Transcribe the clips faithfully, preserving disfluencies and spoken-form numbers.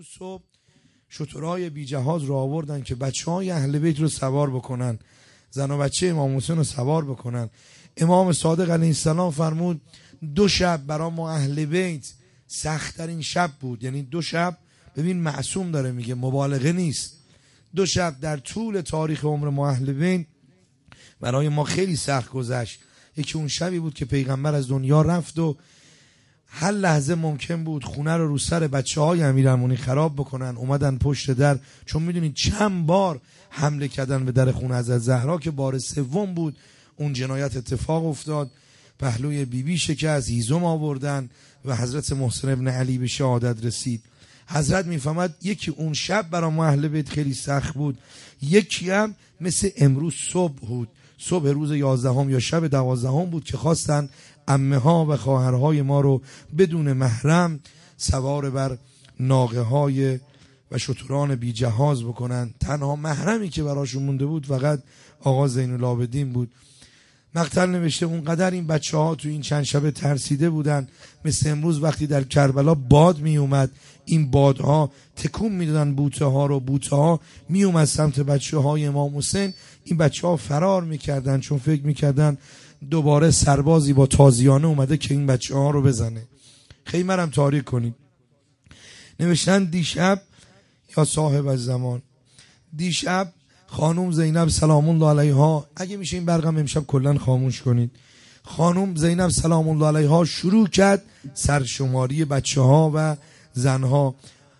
امروز صبح شترهای بی جهاز رو آوردن که بچه های اهل بیت رو سوار بکنن، زن و بچه امام حسین رو سوار بکنن. امام صادق علیه السلام فرمود دو شب برای ما اهل بیت سخت‌ترین شب بود. یعنی دو شب، ببین معصوم داره میگه، مبالغه نیست، دو شب در طول تاریخ عمر ما اهل بیت برای ما خیلی سخت گذشت. یکی اون شبی بود که پیغمبر از دنیا رفت و هر لحظه ممکن بود خونه رو رو سر بچه های امیرالمومنین خراب بکنن. اومدن پشت در، چون میدونید چند بار حمله کردن به در خونه حضرت زهرا که بار سوم بود اون جنایت اتفاق افتاد. پهلوی بیبی بی شکست، هیزم آوردن و حضرت محسن ابن علی به شهادت رسید. حضرت میفهمد یکی اون شب برای ما اهل بیت خیلی سخت بود، یکی هم مثل امروز صبح بود، صبح روز یازدهم یا شب دوازدهم بود که خواستن عمه ها و خواهرهای ما رو بدون محرم سوار بر ناقه های و شتران بی جهاز بکنن. تنها محرمی که براشون مونده بود فقط آقا زین العابدین بود. مقتل نوشته اونقدر این بچه ها تو این چند شب ترسیده بودن، مثل امروز وقتی در کربلا باد می اومد این بادها تکون میدادن بوته ها رو، بوته ها می اومد سمت بچه های امام حسین، این بچه ها فرار میکردن چون فکر میکردن دوباره سربازی با تازیانه اومده که این بچه ها رو بزنه. خیمرم تاریک کنید. نوشتن دیشب یا صاحب الزمان، دیشب خانوم زینب سلام الله علیها، اگه میشه این برقم امشب کلن خاموش کنید، خانوم زینب سلام الله علیها شروع کرد سرشماری بچه ها و زنها.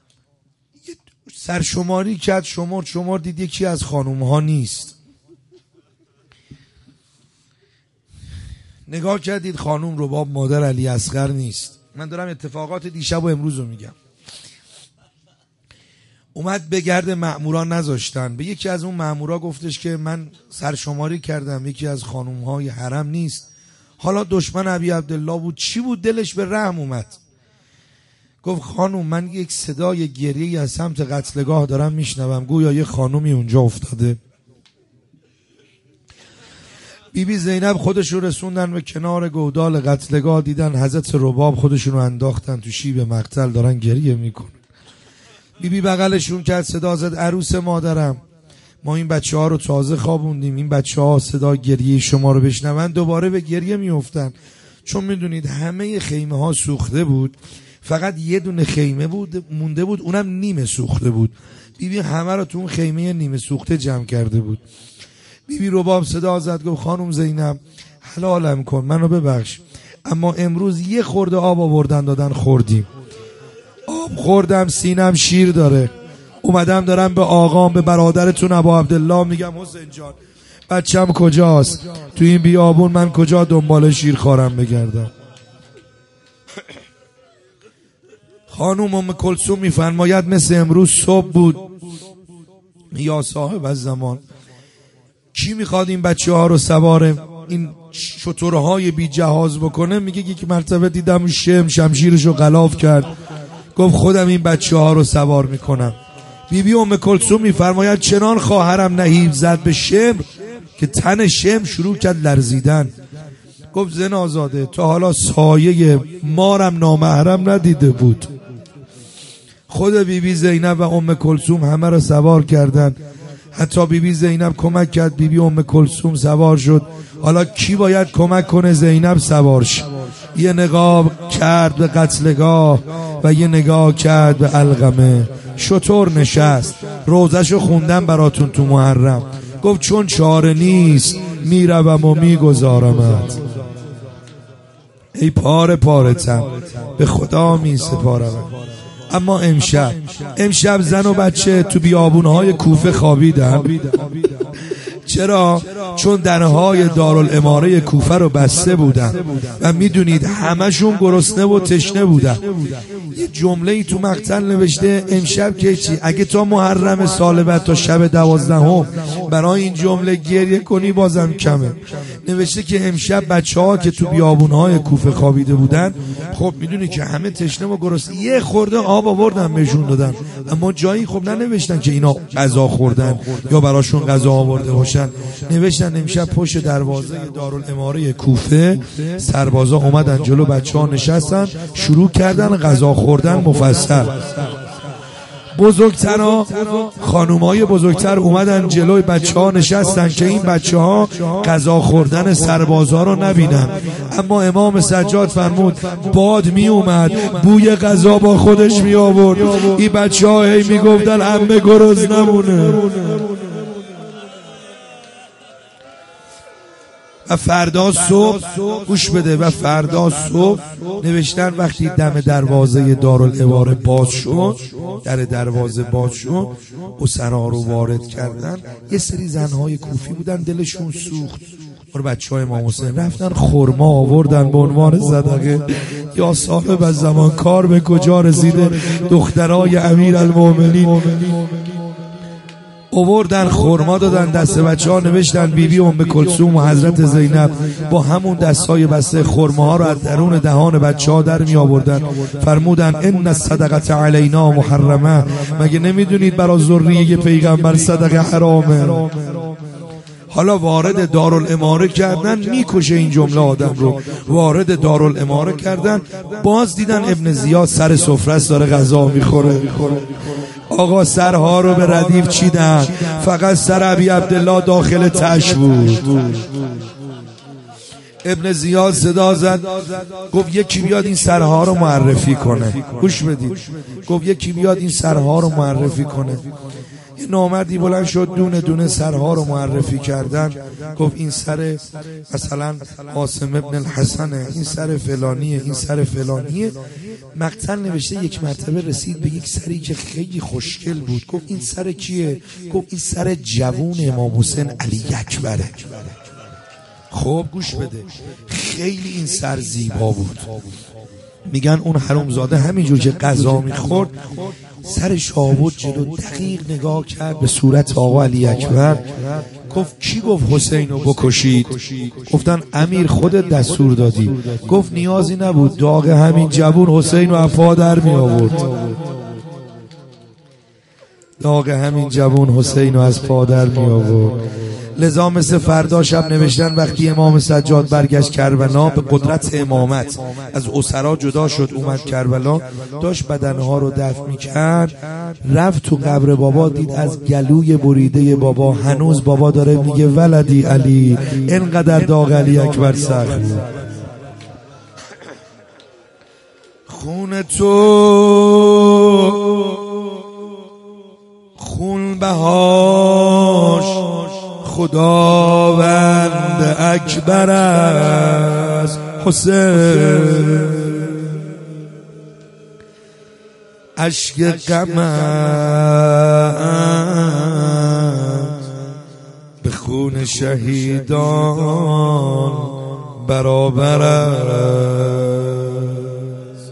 سرشماری کرد، شمار شمار دید یکی از خانوم ها نیست. نگاه کردید خانوم رباب مادر علی اصغر نیست. من دارم اتفاقات دیشب و امروز رو میگم. اومد به گرد مأموران نذاشتن، به یکی از اون مأمورا گفتش که من سرشماری کردم یکی از خانوم های حرم نیست. حالا دشمن ابی عبدالله بود، چی بود دلش به رحم اومد، گفت خانوم من یک صدای گریه از سمت قتلگاه دارم میشنوم، گویا یه خانومی اونجا افتاده. بیبی بی زینب خودشو رسوندن به کنار گودال قتلگاه، دیدن حضرت رباب خودشونو انداختن تو شیب مقتل دارن گریه میکنن. بیبی بی بغلشون کرد، صدا زد عروس مادرم، ما این بچه ها رو تازه خوابوندیم، این بچه ها صدا گریه شما رو بشنون دوباره به گریه میافتن. چون میدونید همه خیمه ها سوخته بود، فقط یه دونه خیمه بود مونده بود، اونم نیمه سوخته بود. بیبی بی همه رو تو اون خیمه نیمه سوخته جمع کرده بود. بیبی بی رباب صدا زد، گفت خانم زینب حلالم کن، منو ببخش، اما امروز یه خورده آب آوردن دادن خوردیم، آب خوردم سینم شیر داره، اومدم دارم به آقام به برادرتون ابا عبدالله میگم حسین جان بچم کجاست، تو این بیابون من کجا دنبال شیر خارم بگردم. خانوم ام کلثوم میفرماید مثل امروز صبح بود. یا صاحب الزمان، کی میخواد این بچه ها رو سوار این شترهای بی جهاز بکنه؟ میگه یک مرتبه دیدم شم شمشیرشو غلاف کرد، گفت خودم این بچه ها رو سوار میکنم. بیبی ام کلثوم میفرماید چنان خواهرم نهیب زد به شمر که تن شمر شروع کرد لرزیدن. گفت زن آزاده تا حالا سایه مارم نامحرم ندیده بود. خود بیبی بی زینب و ام کلثوم همه رو سوار کردن، حتی بیبی بی زینب کمک کرد، بیبی بی ام کلثوم سوار شد. حالا کی باید کمک کنه زینب سوار شه؟ یه نگاه کرد به قتلگاه و یه نگاه کرد به علقمه. شطور نشست، روزشو خوندم براتون تو محرم، گفت چون چاره نیست میروم و میگذارمت، ای پاره پارتم به خدا می سپارم. اما امشب امشب زن و بچه تو بیابونهای کوفه خوابیدن. چرا؟ چون درهای دارالاماره کوفه رو بسته بودن و میدونید همشون گرسنه و تشنه بودن. یه جمله ای تو مقتل نوشته امشب که چی؟ اگه تا محرم سال بعد تا شب دوازدهم برای این جمله گریه کنی بازم کمه. نوشته که امشب بچه ها که تو بیابونهای کوفه خوابیده بودن، خب میدونی که همه تشنه و گرسنه، یه خورده آب آوردن بهشون دادن، اما جایی خب ننوشتن که اینا غذا خوردن یا براشون غذا آورده باشن. نوشتن امشب پشت دروازه دارالاماره کوفه سربازا اومدن جلو، بچه ها نشستن شروع کردن غذا خوردن مفصل. بزرگترها خانومای بزرگتر اومدن جلوی بچه ها نشستن که این بچه ها غذا خوردن سربازا رو نبینن. اما امام سجاد فرمود باد می اومد بوی غذا با خودش می آورد. این بچه ها هی می گفتن عمه گرز نمونه. و فردا صبح گوش بده و فردا صبح نوشتن وقتی دم دروازه دارالعواره باز شد، در دروازه باز شد، اسرا رو وارد کردن. یه سری زنهای کوفی بودن دلشون سوخت. اور بچه های امام حسین رفتن خرما آوردن به عنوان صدقه. یا صاحب از زمان کار به کجا رسیده؟ دخترای امیرالمومنین آوردن خرما دادن دست بچه ها. نوشتن بیبی ام کلثوم و حضرت زینب با همون دستای بسته خرماها رو از درون دهان بچه ها در می آوردن. فرمودن ان الصدقه علینا محرمه، مگه نمیدونید برای ذریه پیغمبر صدقه حرامه؟ حالا وارد دارالعماره کردن، میکشه این جمله آدم رو. وارد دارالعماره کردن، باز دیدن ابن زیاد سر سفره است داره غذا میخوره. آقا سرها رو به ردیف چیدن، فقط سر ابی عبدالله داخل تش بود. ابن زیاد صدا زد گفت یکی بیاد این سرها رو معرفی کنه. گوش بدید، گفت یکی بیاد این سرها رو معرفی کنه. یه نامردی بلند شد دونه دونه سرها رو معرفی کردن. گفت این سر مثلا قاسم ابن الحسنه، این سر فلانیه، این سر فلانیه. مقتل نوشته یک مرتبه رسید به یک سری که خیلی خوشگل بود. گفت این سر کیه؟ گفت این سر جوون امام حسین علی اکبره. خب گوش بده، خیلی این سر زیبا بود. میگن اون حرومزاده همینجور که غذا میخورد سرش آورد جلو، دقیق نگاه کرد به صورت آقا علی اکبر. گفت کی گفت حسین رو بکشید؟ گفتن امیر خودت دستور دادی. گفت نیازی نبود، داغ همین جوون حسین رو افا در می آورد. داغ همین جوون حسین رو از پا در می آورد. لذا مثل فردا شب نوشتن وقتی امام سجاد برگشت کربلا به قدرت امامت از اسرا جدا شد، اومد کربلا، داشت بدنها رو دفن میکرد، رفت تو قبر بابا، دید از گلوی بریده بابا هنوز بابا داره میگه ولدی علی. اینقدر داغ علی اکبر سخت بود. خون تو خون بهاش خداوند اکبر است. حسین اشک غمت به خون شهیدان برابر است.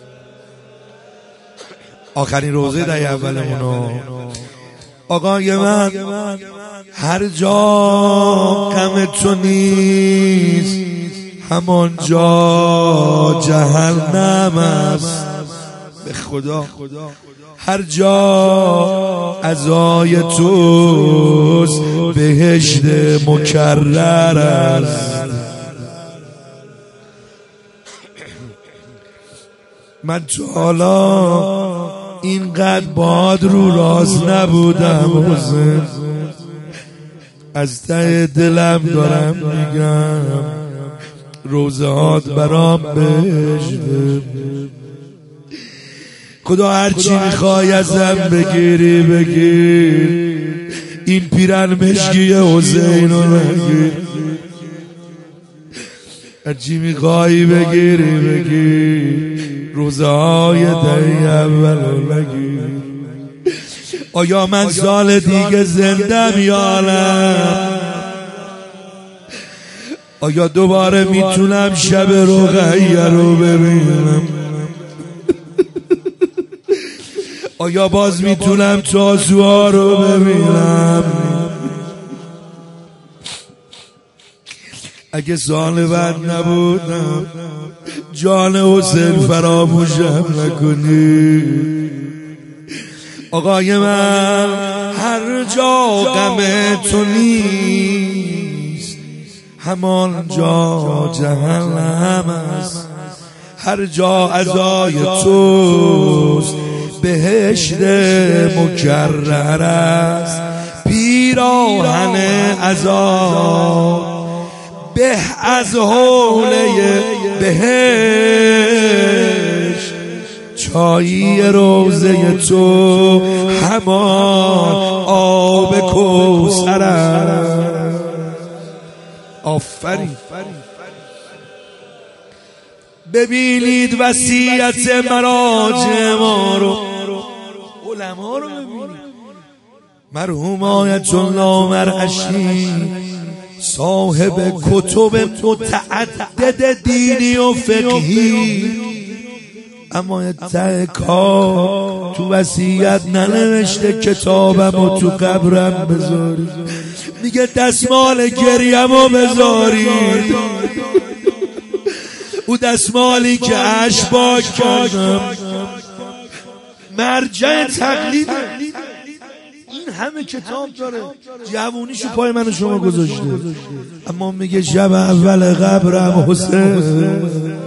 آخرین روزه در اولمونو آقای من، هر جا غم تو نیست همان جا جهنم است. به خدا هر جا عزای توست بهشت مکرر است. من تا حالا اینقدر باد رو راز نبودم حسین، از ته دلم دارم میگم روزهات برام بهشته. خدا هرچی میخوای ازم بگیری بگیر، این پیرن مشکی حسین رو نگیر. هرچی میخوای بگیری بگیر، روزهای دهی اول رو نگیر. آیا من سال دیگه زنده میانم؟ آیا دوباره میتونم شب رقیه رو ببینم؟ آیا باز میتونم تازوها رو ببینم؟ اگه سال بعد نبودم جان حسین فراموشم نکنی. آقای من، هر جا غم تو نیست همان جا جهنم است. هر جا عزای توست بهشت مکرر است پیراهن عذاب به از حوله بهشت چایی روزه تو همان آب کوثر است. آفرین. ببینید وصیت مراجع ما رو، علما رو ببینید. مرحوم آیت الله مرعشی صاحب کتب متعدد دینی و فقهی، اما ته کار تو وصیت ننوشته کتابمو تو قبرم بذاری، میگه دستمال گریمو بذارید، او دستمالی که اشباک کردم مرجع تقلید. این همه کتاب داره، جوونیشو پای من و شما گذاشته، اما میگه شب اول قبرم حسین.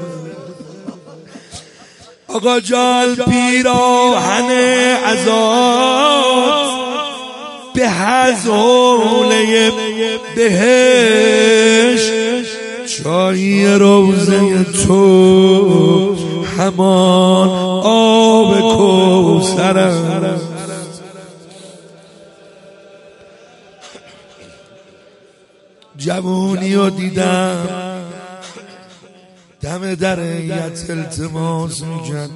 آقا جان پیراهن عذاب به از حوله بهشت چایی روزه تو همان آب کوثر است. جوونی رو دیدم دم در هیئت التماس میکرد،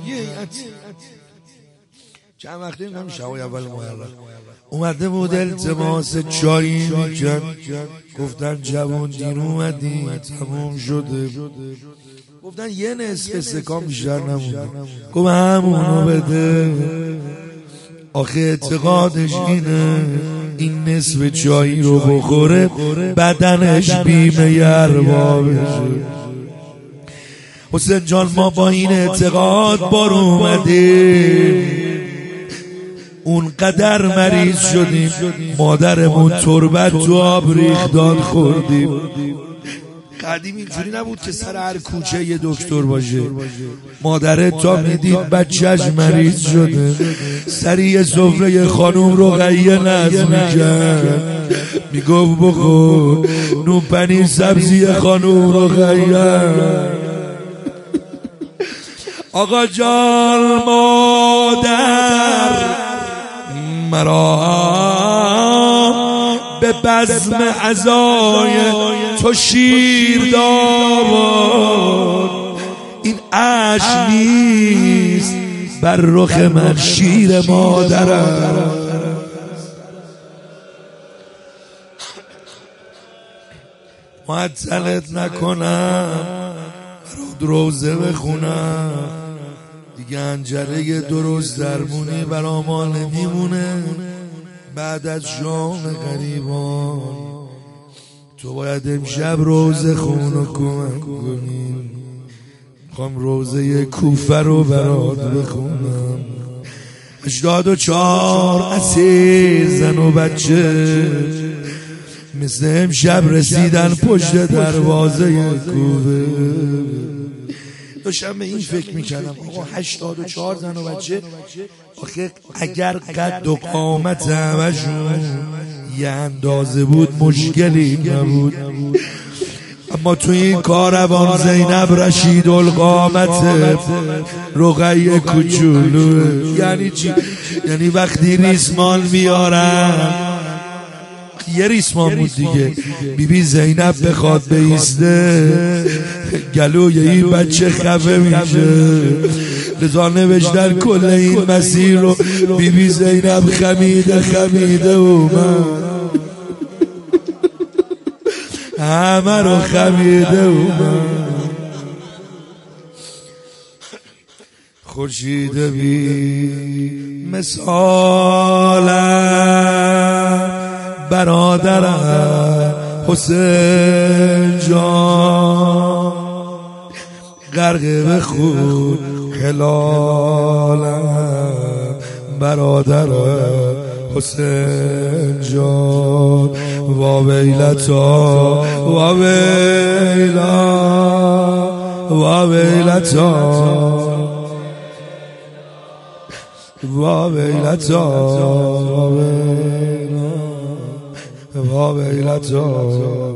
چند وقتی میگم شبای اول محرم اومده بود التماس چایی میکرد، گفتن جوان دیر اومدی تموم شده، گفتن یه نصف استکان بیشتر نمونده، گفت همونو بده. آخه اعتقادش اینه این نصف چایی رو بخوره بدنش بیمه ارباب بشه. حسین جان ما با این اعتقاد بار اومدیم، اون قدر مریض شدیم مادرمون تربت تو آب ریختان خوردیم. قدیم اینجوری نبود که سر هر کوچه یه دکتر باشه. مادره تا میدید بچهش مریض شده سری سفره خانوم رو غیه نظم میکرد، میگفت بخور نون پنیر سبزی خانوم رو غیه. آقا جان مادر مرا به بزم عزای تو شیر داد، این عشق نیست بر رخ من شیر مادرم. معطلت نکنم برات روزه بخونم، دیگه انجره درست درمونی برا ما نمیمونه بعد از شام غریبان. تو باید امشب روزه خون و کمک کنیم، میخوام روزه کوفه رو برات بخونم. هشتاد و چهار اسیر زن و بچه مثل امشب رسیدن پشت دروازه کوفه. داشتم به این فکر میکردم آقا هشتاد و چهار زن و بچه، آخه اگر قد و قامت همشون یه اندازه بود مشکلی نبود، اما تو این کاروان زینب رشید القامت رقیه کوچولو. یعنی چی؟ یعنی وقتی ریسمان میارن یه ریسمان بود دیگه، بی بی زینب بخواد بیسته گلوی این بچه خفه میشه، لذا نوشتن کل این مسیر رو بی بی زینب خمیده خمیده اومد، همه رو خمیده اومد. خورشید بی مثالم برادرم حسین جان، غرق به خون هلالم برادرم حسین جان. وا ویلتا وا ویلا وا ویلتا. وا ویلتا وا ویلتا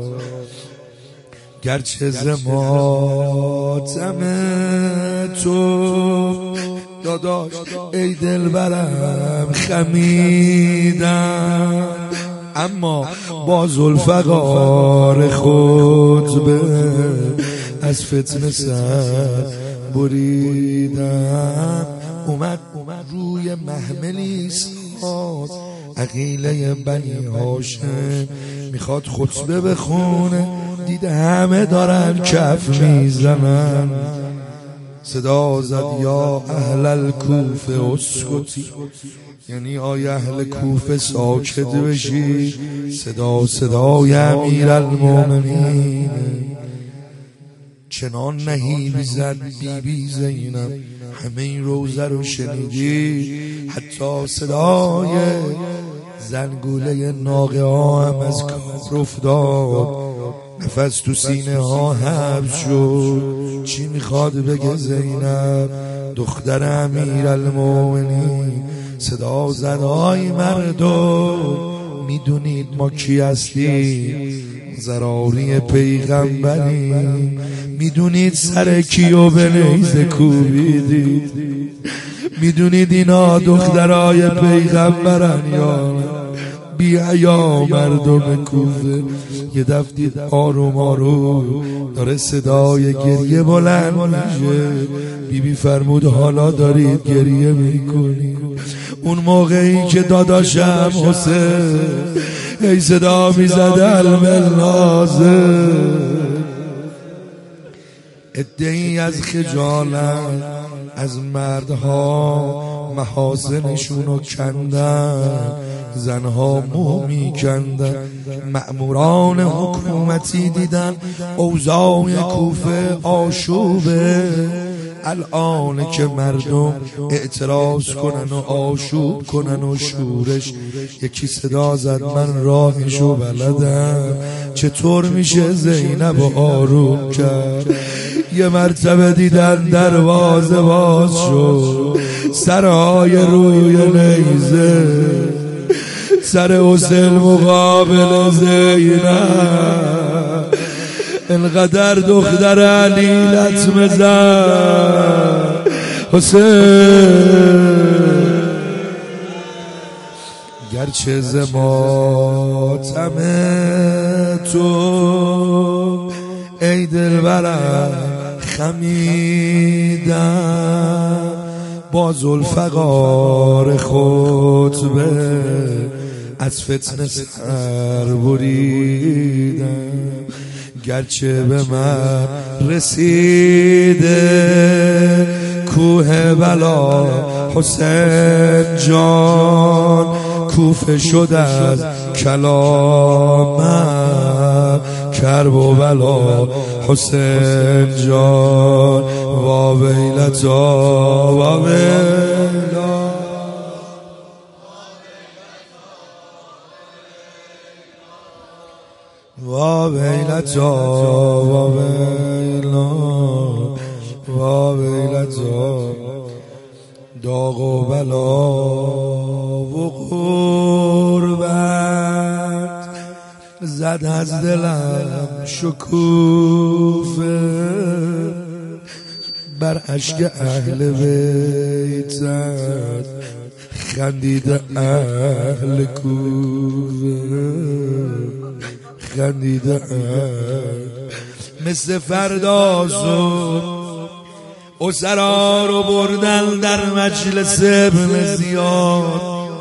گرچه ز ماتم تو داداش ای دلبرم خمیدم، اما با ذوالفقار خطبه از فتنه سر بریدم. اومد روی محملی ساد عقیله بنی هاشم، میخواد خطبه بخونه، دیده همه دارن کف میزنن. صدا زد یا اهل الکوفه اسکتی، یعنی آی اهل کوفه ساکت بشی. صدا صدای امیرالمومنین چنان نهیبی زد بی بی زینب، همه این روزه رو شنیدی، حتی صدای زنگوله ناقه ها هم از کار افتاد، نفس تو سینه ها حبس شد. چی میخواد بگه زینب دختر امیرالمومنین؟ صدا زد آی مردم میدونید ما کی هستی؟ زراری پیغمبری. میدونید سر کیو به نیزه کوبیدید؟ میدونید اینا دخترای پیغمبرن یا بی حیا مردم کوفه؟ یه دفعه دید آروم آروم داره صدای گریه بلند میشه. بی بی فرمود حالا دارید گریه میکنید؟ اون موقعی که داداشم حسین ای صدا میزد الملازه، ادعی از خجالت از مردها محاسنشونو کندن، زنها مو میکندن. مأموران حکومتی دیدن اوضاع کوفه آشوبه، الان که مردم اعتراض کنن و آشوب کنن و شورش، یکی صدا زد من راهشو بلدم، چطور میشه زینب و آروم کرد؟ یه مرتبه دیدن دروازه باز شد، سرهای روی نیزه، سر حسین مقابل زینب، انقدر دختر علی لطمه زد حسین گرچه ز ماتم تو ای دلبرم خمیدم، با ذوالفقار خطبه از فتنه سر بریدم. گرچه به من رسیده کوه بلا حسین جان، کوفه شد از کلامم کرب و بلا حسین جان. وا ویلتا وا ویلا وا ویلتا وا ویلا وا ویلتا، داغ و بلا و غربت زد از دلم شکوفه، بر اشک اهل بیتت خندید اهل کوفه، خندید اهل مثل فردازو اسرا رو بردن در مجلس ابن زیاد،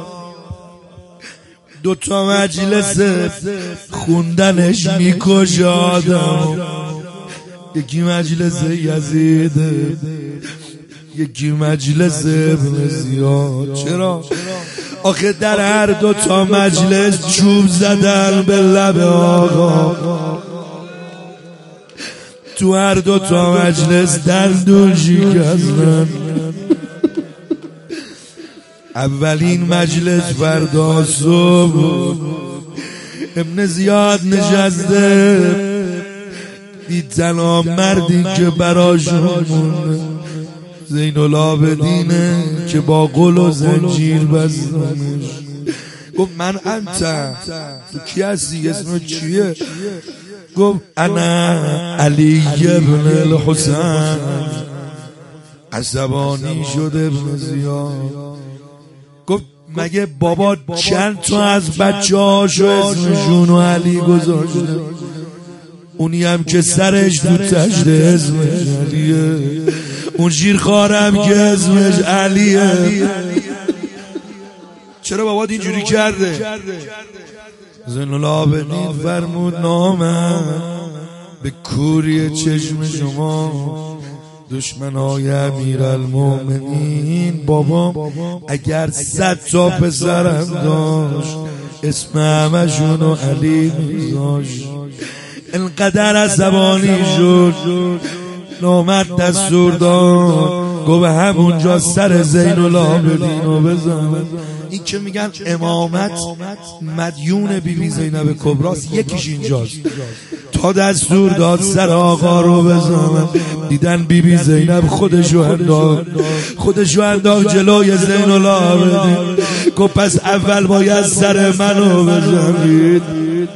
دوتا مجلس خوندنش میکشه آدم، یکی مجلس یزید یکی مجلس ابن زیاد. چرا؟ آخه در هر دوتا مجلس چوب زدن به لب آقا، تو هر دوتا مجلس دندون شکستن. اولین مجلس فردا صبح ابن زیاد نشسته، دید تنها مردی که براشون مونده زین العابدینه که با قل و زنجیر بستمش. گفت من انت، تو کی هستی؟ اسم چیه؟ گفت انا علی ابن الحسین. عصبانی شد ابن زیاد. گفت مگه بابا چند تا از بچه هاشو اسمشون و علی گذاشته؟ اونی هم که سرش تو تشت اسمش علیه، اون شیرخوارم که اسمش علیه. چرا بابا اینجوری کرده؟ زین العابدین فرمود نامه به کوری چشم شما دشمنای امیرالمومنین. بابا اگر صد تا پسرم داشت اسم همشونو علی میذاشت. انقدر عصبانی شد نامرد دستور داد گفت همونجا سر زین العابدین رو بزن. این که میگن امامت مدیون بی بی زینب کبراست، یکیش اینجاست. تا دستور داد سر آقا رو بزن، دیدن بی بی زینب خودشو انداخت خودشو انداخت جلوی زین العابدین. گفت پس اول باید سر منو بزنید.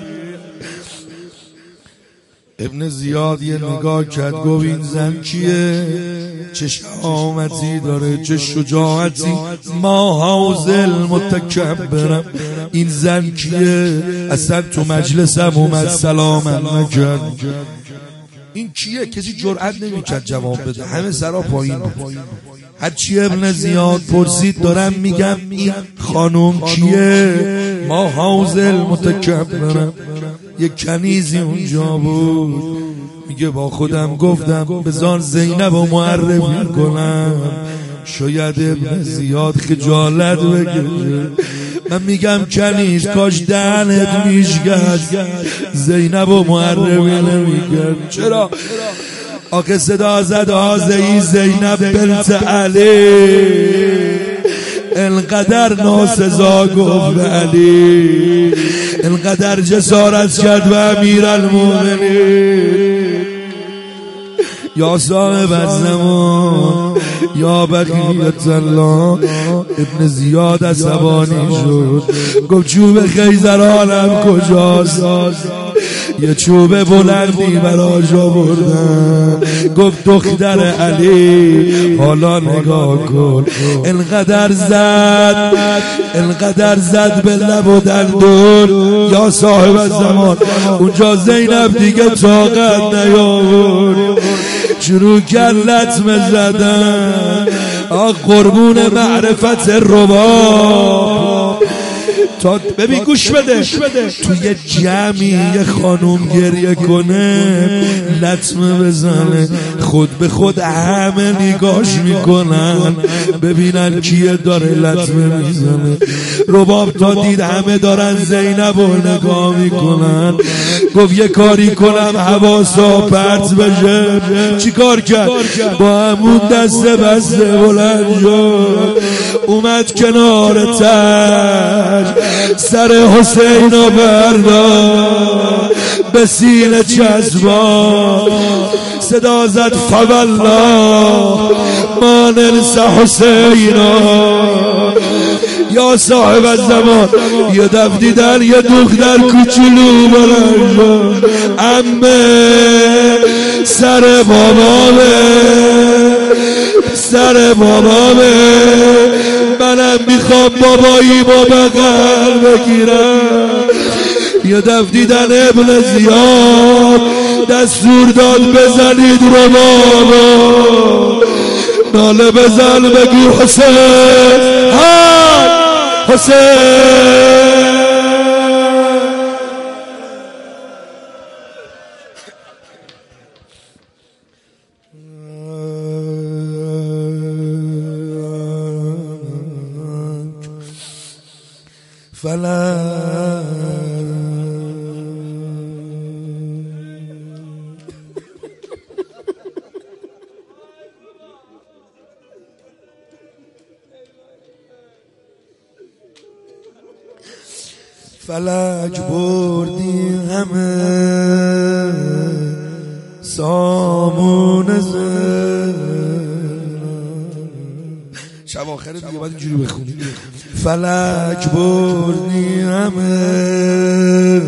ابن زیاد یه نگاه کرد گفت این زن کیه؟ چه شهامتی داره، چه شجاعتی. ما حوزل متکبرم. این زن کیه؟ اصلا تو مجلسم اومد سلامم نکرد. این کیه؟ کسی جرئت نمیکرد جواب بده، همه سرا پایین بود. هرچی ابن زیاد پرسید دارم میگم این خانوم کیه؟ ما حوزل متکبرم. یک کنیزی اونجا بود، میگه با خودم گفتم بذار زینب رو معرفی کنم، شاید ابن زیاد خجالت بکشه. من میگم کنیز کاش دهنت میشکست زینب رو معرفی نمیکرد. چرا؟ آخه صدا زد آزهی زینب بنت علی. انقدر ناسزا گفت به علی، انقدر جسارت کرد به امیرالمومنین. یا صاحب الزمان یا بقیت الله. ابن زیاد عصبانی شد گفت چوب خیزرانم کجاست؟ یه چوب بلندی براش آوردن. گفت دختر علی حالا نگاه کن. انقدر زد انقدر زد به لب و دندون. یا صاحب الزمان اونجا زینب دیگه طاقت نیاورد، شروع کرد لطمه زدن. آه قربون معرفت رباب. تا ببین گوش بده، توی جمعی یه خانوم گریه کنه لطمه بزنه، خود به خود همه نگاش میکنن ببینن کیه داره لطمه میزنه. رباب تا دید همه دارن زینب رو نگاه میکنن گفت یه کاری کنم حواسا پرت بشه. چی کار کرد؟ با همون دست بسته بلند شد اومد کنار تر، سر حسین و بردار به سینه چشما، صدا زد فوالله ما ننسى حسینا. یا صاحب الزمان یه دفع دیدن یه دختر کوچولو بلند شد، عمه سر بابامه سر بابامه، منم میخوام بابایی با بغل بگیرم. یه دفع دیدن ابن زیاد دستور داد بزنید رو بابا، ناله بزن بگو حسین های حسین. فلک فلک بردی همه سامون زن، اواخره دیگه باید اینجوری بخونی. فلک بردی همه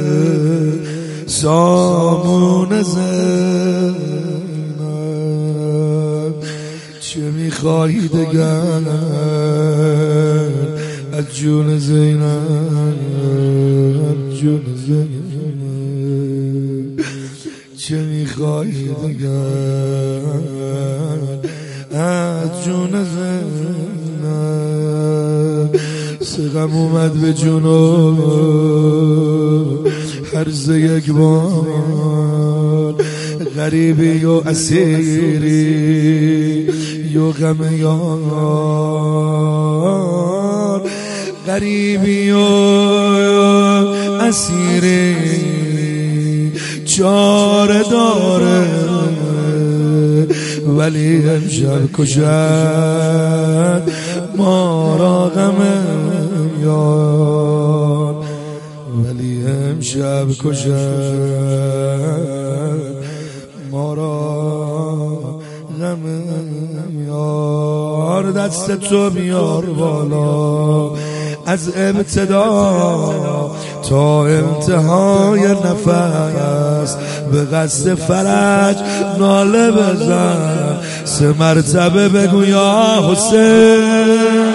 سامون زینب، چه میخوایی دگر از جون زینب، جون زینب، چه میخوایی دگر از جون زینب. سقم اومد به جنوب هرز یک بار، غریبی و اسیری و غم یار، غریبی و اسیری چاره داره، ولی امشب کشد ما را غم یار، ولی امشب کشد ما را غم یار. دست تو بیار بالا از ابتدا تا انتهای نفس، به قصد فرج ناله بزن، سه مرتبه بگو یا حسین.